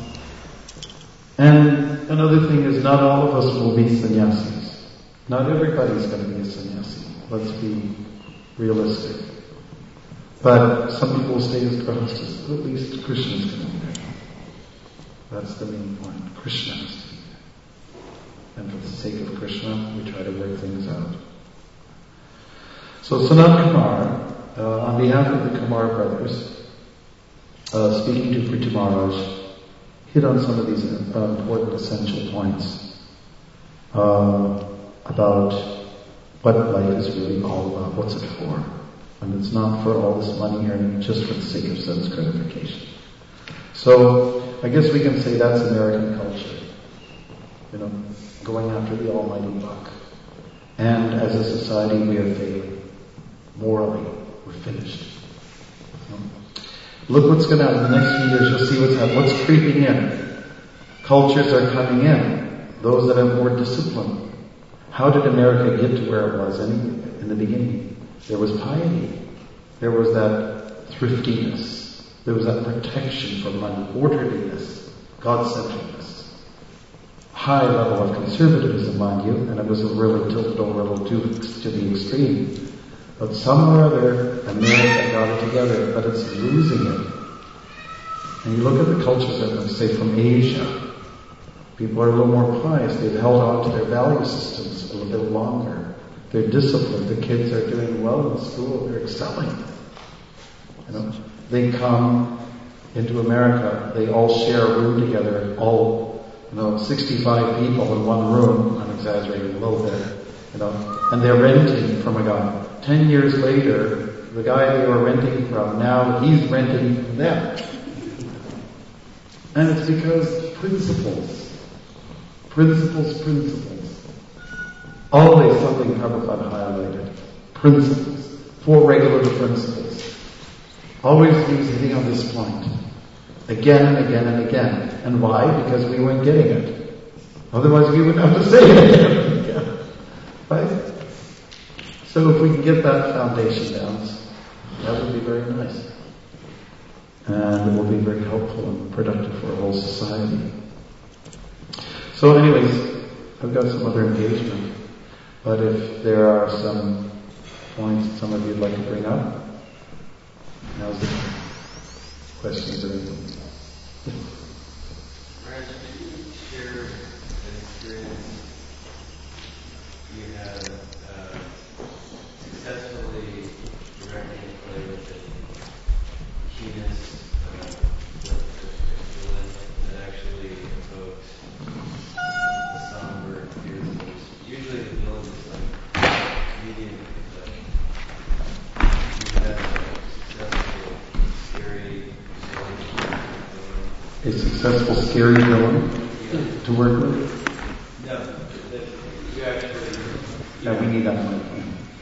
And another thing is not all of us will be sannyasis. Not everybody's going to be a sannyasi. Let's be realistic. But some people stay as grahasthas. At least Krishna's going to be there. That's the main point. Krishna has to be there. And for the sake of Krishna, we try to work things out. So Sanat Kumar, uh, on behalf of the Kumar brothers, uh, speaking to Prithu Maharaj, hit on some of these uh, important essential points uh, about what life is really all about, what's it for. And it's not for all this money earning just for the sake of sense gratification. So I guess we can say that's American culture. You know, going after the almighty buck. And as a society we are failing. Morally, we're finished. You know? Look what's going to happen in the next few years. You'll see what's happening. What's creeping in? Cultures are coming in. Those that have more discipline. How did America get to where it was in, in the beginning? There was piety. There was that thriftiness. There was that protection from money, orderliness, God-centeredness. High level of conservatism, mind you, and it was really tilted over a little too to the extreme. But somewhere or other, America got it together, but it's losing it. And you look at the cultures that, say, from Asia, people are a little more pious. They've held on to their value systems a little bit longer. They're disciplined. The kids are doing well in school. They're excelling. You know, they come into America. They all share a room together. All, you know, sixty-five people in one room. I'm exaggerating a little bit. You know, and they're renting from a guy. Ten years later, the guy they were renting from, now he's renting from them. And it's because principles. Principles, principles. Always something Prabhupada highlighted. Principles. Four regular principles. Always he was hitting on this point. Again and again and again. And why? Because we weren't getting it. Otherwise we wouldn't have to say it again and again. Right? So if we can get that foundation down, that would be very nice. And it will be very helpful and productive for a whole society. So anyways, I've got some other engagement. But if there are some points that some of you would like to bring up, now's the time. Questions or anything? Raj, could you share an experience you had uh, successfully directing a play with the keenness uh, with the villain that actually evokes the somber fears? Usually the villain is like comedian, but you had a successful, scary villain. A successful, scary villain Yeah. to work with? No, that you actually... Yeah, we need that one.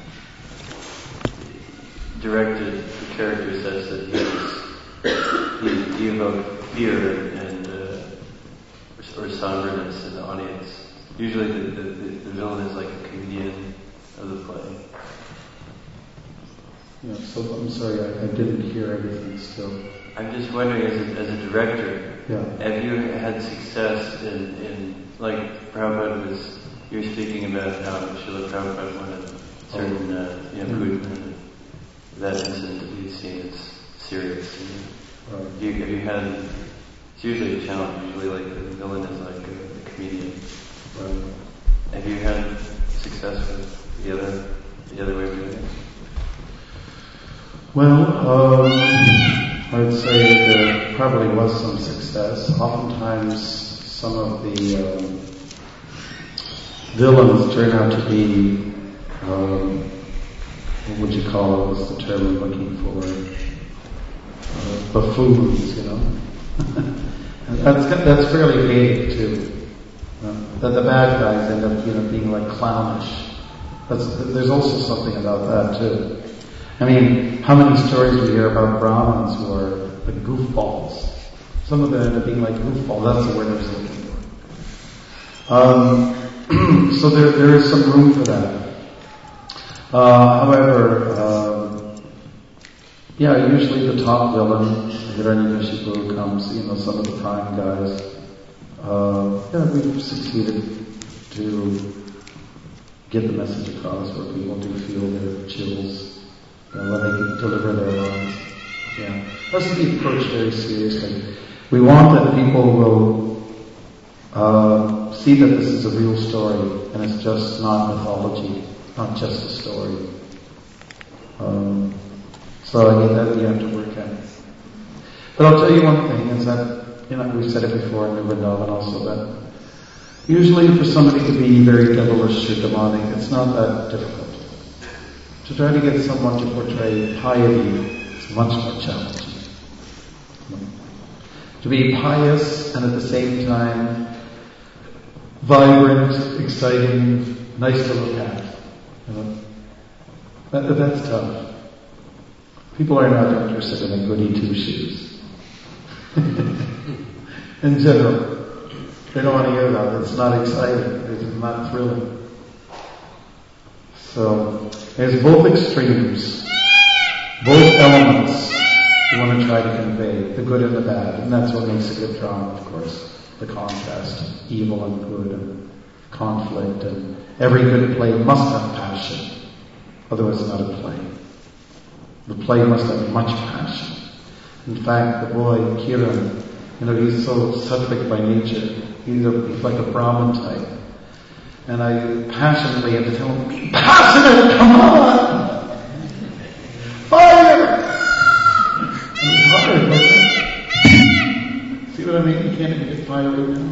Directed the character says that he is, he, he evoked fear and uh, or, or somberness in the audience. Usually the, the, the villain is like a comedian of the play. Yeah, so I'm sorry, I, I didn't hear everything still. I'm just wondering, as a, as a director, Yeah. have you had success in, in like Prabhupada was, you were speaking about how Srila Prabhupada wanted certain, uh, you know, Mhm. Putin, that incident that we've seen is serious. You know? Right. Have you, have you had, it's usually a challenge, usually like the villain is like a, a comedian. Right. Have you had success with the other, the other way of doing it? Well, um, I would say there probably was some success. Oftentimes, some of the um, villains turn out to be, um, what would you call it? What's the term I'm looking for? Uh, buffoons, you know. And that's that's fairly vague too. Uh, that the bad guys end up, you know, being like clownish. That's, there's also something about that too. I mean, how many stories we hear about Brahmins who are like goofballs? Some of them end up being like goofballs. That's the word I was looking for. Um, so there, there is some room for that. Uh, however, um, yeah, usually the top villain, Hiranyakashipu, comes, you know, some of the prime guys. Uh, yeah, we've succeeded to get the message across where people do feel their chills uh, when they deliver their lines. Yeah, that's to be approached very seriously. We want that people will uh, see that this is a real story and it's just not mythology, not just a story. Um, so I mean that we have to work at. But I'll tell you one thing is that, you know, we've said it before in the Vrindavan also, that usually for somebody to be very devilish or demonic, it's not that difficult. To try to get someone to portray piety is much more challenging. To be pious and at the same time vibrant, exciting, nice to look at. You know? that, that's tough. People are not interested in a goody two-shoes. In general. They don't want to hear about it. It's not exciting. It's not thrilling. So, there's both extremes, both elements you want to try to convey, the good and the bad. And that's what makes a good drama, of course. The contrast, evil and good, and conflict. And every good play must have passion. Otherwise it's not a play. The play must have much passion. In fact, the boy, Kiran, you know, he's so sattvic by nature. He's, a, he's like a Brahmin type. And I passionately had to tell him, be passionate, come on! Fire! And fire, see what I mean? You can't even get fire right now.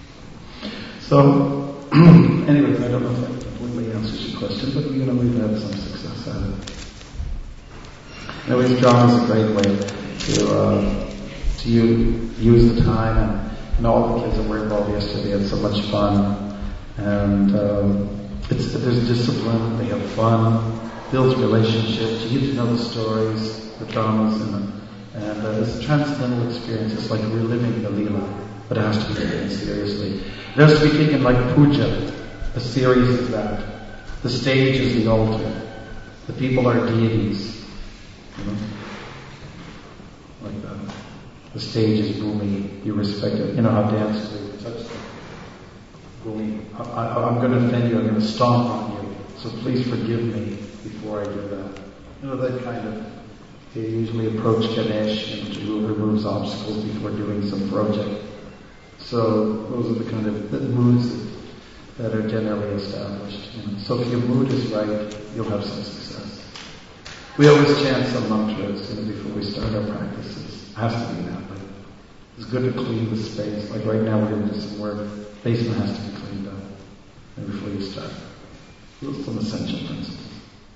So, anyways, I don't know if that completely answers your question, but you know, we've had some success at it. Anyways, drama is a great way to, uh, to use the time, and, and all the kids that were involved yesterday had so much fun. And um, it's, there's discipline, they have fun, builds relationships, you get to know the stories, the dramas, and, and uh, it's a transcendental experience. It's like reliving the Leela, but it has to be taken seriously. It has to be taken like puja. A series is that. The stage is the altar. The people are deities. You know? Like that. The stage is Bhumi. You respect it. You know how dancers do. Touch them. Bhumi. I, I, I'm going to offend you. I'm going to stomp on you. So please forgive me before I do that. You know, that kind of. They usually approach Ganesh and to removes obstacles before doing some project. So those are the kind of the moods that, that are generally established. You know. So if your mood is right, you'll have some success. We always chant some mantras, you know, before we start our practices. It has to be that way. It's good to clean the space. Like right now, we're going to do some work. Basement has to be cleaned up, and before you start. Those are some essential principles.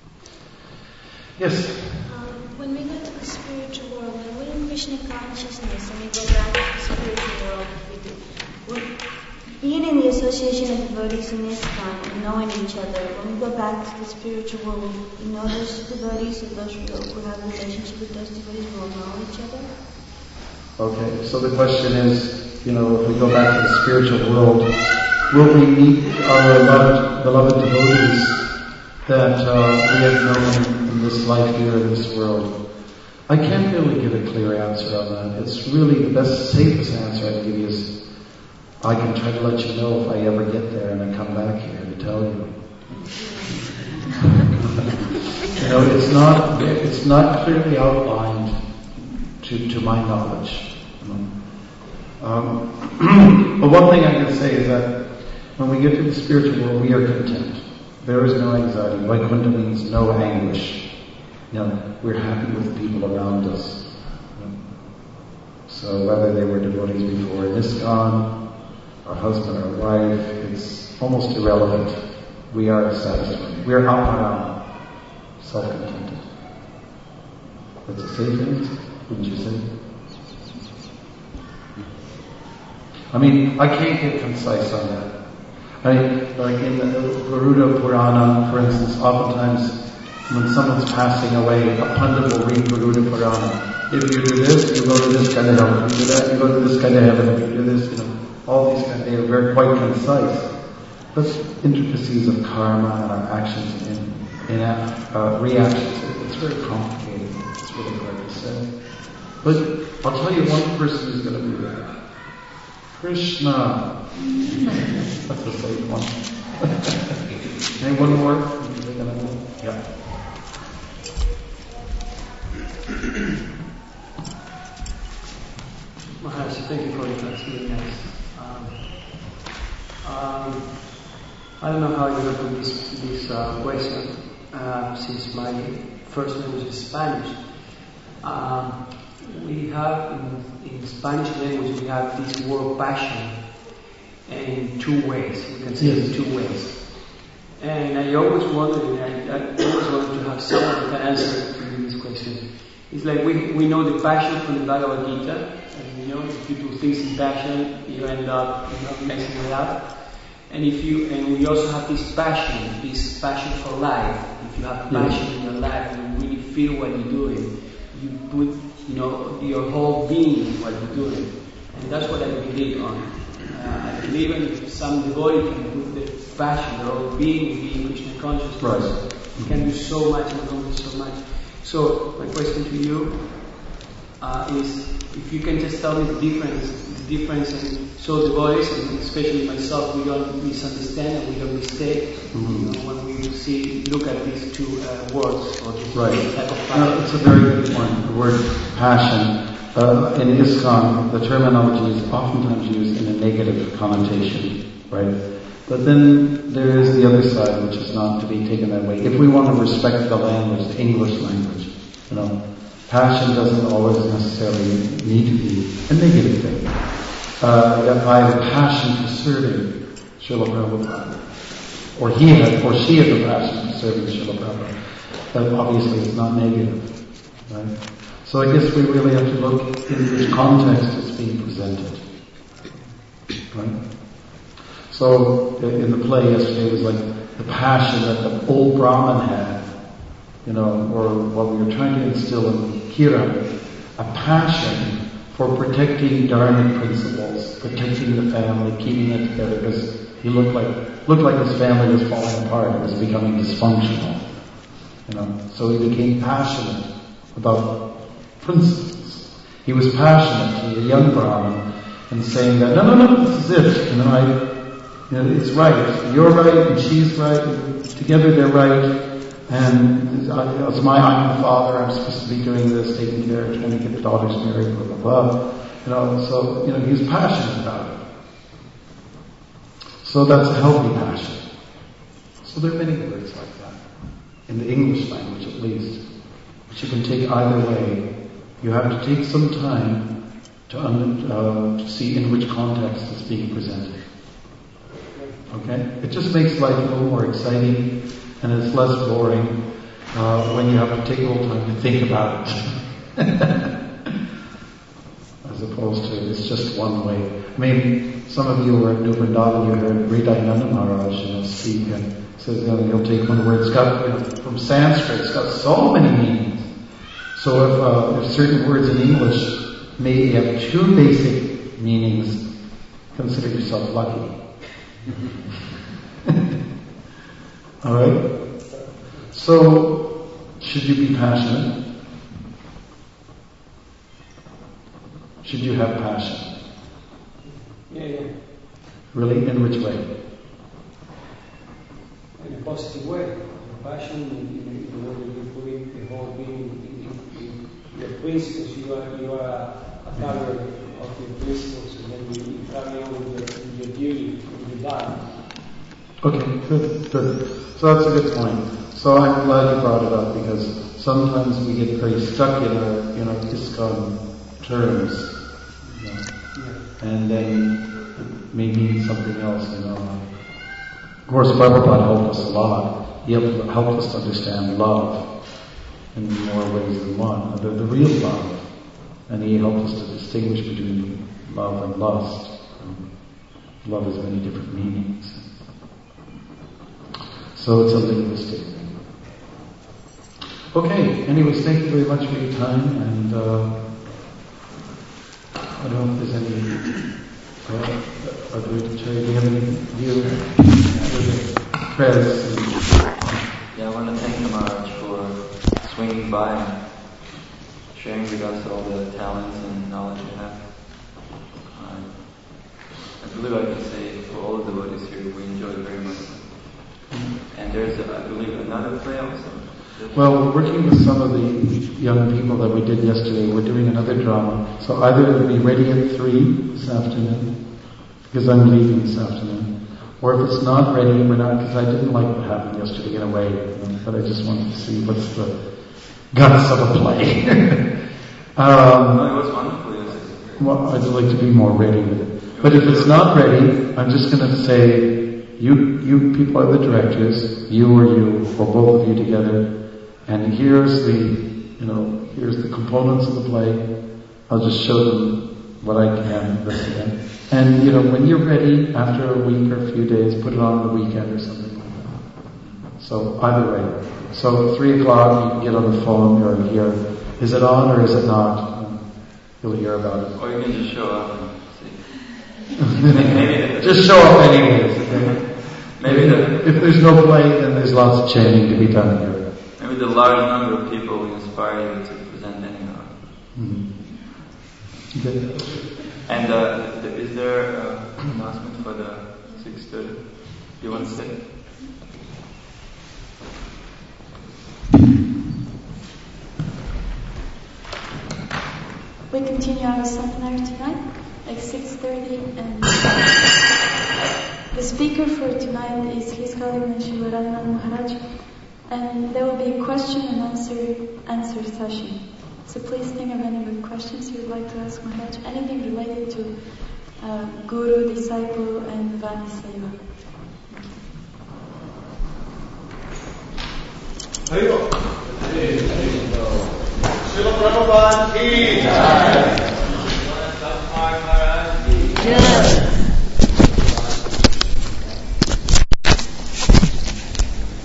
Yes. Um, when we go to the spiritual world, when we're in Krishna consciousness and we go back to the spiritual world, we do. We're, being in the association of devotees in ISKCON and knowing each other, when we go back to the spiritual world, we know those devotees and those who have a relationship with those devotees will know each other? Okay, so the question is, you know, if we go back to the spiritual world, will we meet our beloved, beloved devotees that uh, we have known in this life here in this world? I can't really give a clear answer on that. It's really the best, safest answer I can give you is I can try to let you know if I ever get there and I come back here to tell you. You know, it's not it's not clearly outlined to, to my knowledge. You know. um, but one thing I can say is that when we get to the spiritual world, we are content. There is no anxiety. Vaikuntha means no anguish. You know, we're happy with the people around us. You know? So whether they were devotees before in ISKCON, our husband or wife, it's almost irrelevant. We are satisfied. We are aparama, self-contented. That's a safe thing, wouldn't you say? I mean, I can't get concise on that. I mean, like in the Garuda Purana, for instance, oftentimes when someone's passing away, a pundit will read Garuda Purana. If you do this, you go to this kind of heaven. If you do that, you go to this kind of heaven. If you do this, you know, all these kind of, they are very quite concise. But intricacies of karma and our actions and, and uh, reactions, it's very complicated. It's really hard to say. But I'll tell you one person who's going to be there. Krishna. That's a safe one. Anyone more? Yeah. Maharaj, thank you for the class. Really nice. Um, um, I don't know how you're going to put this, this uh, question, uh, since my first language is Spanish. Um, we have, in, in Spanish language, we have this word passion in two ways. We can say it in two ways. And I always wondered, and I, I always wanted to have someone who can answer to this question. It's like we, we know the passion from the Bhagavad Gita, and you know, if you do things in passion, you end up, you know, messing it up. And if you, and we also have this passion, this passion for life. If you have passion in your life and you really feel what you're doing, you put, you know, your whole being in what you're doing. And that's what I believe on. Uh, I believe in some devotee can put the passion, their whole being, being Krishna consciousness. Right. You can do so much and accomplish so much. So my question to you uh, is, if you can just tell me the difference, the difference, and so devotees, and especially myself, we don't misunderstand and we don't mistake. Mm-hmm. You know, when we see, look at these two uh, words or this right. type of passion. No, it's a very good point. The word passion. Uh, in ISKCON, the terminology is oftentimes used in a negative connotation, right? But then there is the other side, which is not to be taken that way. If we want to respect the language, the English language, you know, passion doesn't always necessarily need to be a negative thing. Uh, I have a passion for serving Srila Prabhupada, or he had, or she had a passion for serving Srila Prabhupada. But obviously, it's not negative, right? So I guess we really have to look in which context it's being presented. Right? So in the play yesterday, it was like the passion that the old Brahmin had, you know, or what we were trying to instill in Kira, a passion for protecting dharmic principles, protecting the family, keeping it together, because he looked like looked like his family was falling apart, it was becoming dysfunctional. You know, so he became passionate about principles. He was passionate to the young Brahmin and saying that, no, no, no, this is it. You know, I, you know, it's right. You're right and she's right. And together they're right. And as my, I'm the father, I'm supposed to be doing this, taking care of, trying to get the daughters married, blah, blah, blah. You know, so, you know, he was passionate about it. So that's a healthy passion. So there are many words like that. In the English language at least. Which you can take either way. You have to take some time to, under, uh, to see in which context it's being presented. Okay? It just makes life a little more exciting and it's less boring uh, when you have to take a little time to think about it. As opposed to it's just one way. I mean, some of you were at New Vrindavan, you heard Hridayananda Maharaj, you know, speak and says, you know, he'll take one word. It's got, you know, from Sanskrit, it's got so many meanings. So if, uh, if certain words in English maybe have two basic meanings, consider yourself lucky. Alright? So, should you be passionate? Should you have passion? Yeah, yeah. Really? In which way? In a positive way. Passion, in the way that you put it, the whole being, your principles, you are you are a carrier of your principles, and then you carry on with your, with your duty, with your life. Okay, good, good. So that's a good point. So I'm glad you brought it up because sometimes we get very stuck in our, in our ISKCON terms, you know, Yeah. and then it may mean something else, you know. Of course, Prabhupada helped us a lot. He helped, helped us to understand love in more ways than one, the, the real love. And he helped us to distinguish between love and lust. Um, love has many different meanings. So it's a linguistic thing. Okay, anyways, thank you very much for your time, and uh, I don't know if there's any uh, other, do you have any view with prayers? Yeah, I want to thank the Maharaj for swinging by and sharing with us all the talents and knowledge you have. Um, I believe I can say for all the devotees here, we enjoy it very much. And there's, a, I believe, another play also. Well, we're working with some of the young people that we did yesterday. We're doing another drama. So either it'll be ready at three this afternoon, because I'm leaving this afternoon, or if it's not ready, we're not, because I didn't like what happened yesterday in a way, you know, but I just wanted to see what's the guts of a play. um, No, it was wonderful. Yes. well, I'd like to be more ready with it. But if it's not ready, I'm just going to say, you you people are the directors, you or you, or both of you together, and here's the, you know, here's the components of the play. I'll just show them what I can this again. And, you know, when you're ready, after a week or a few days, put it on the weekend or something like that. So either way. So at three o'clock, you can get on the phone or hear, is it on or is it not? And you'll hear about it. Or you can just show up and see. Maybe Just show up anyways. Okay? Maybe the, If there's no play, then there's lots of chanting to be done here. maybe the large number of people will inspire you to present anyhow. Mm-hmm. Okay. And uh, th- is there an uh, announcement for the six thirty? Do you want to say it? We continue our seminar tonight, like six thirty, and the speaker for tonight is His Holiness Srila Radhanath Maharaj, and there will be a question and answer answer session. So please think of any good questions you would like to ask Maharaj, anything related to uh, Guru, disciple, and Vani Seva. Srila Prabhupada ki jai. Maharaj ki jai.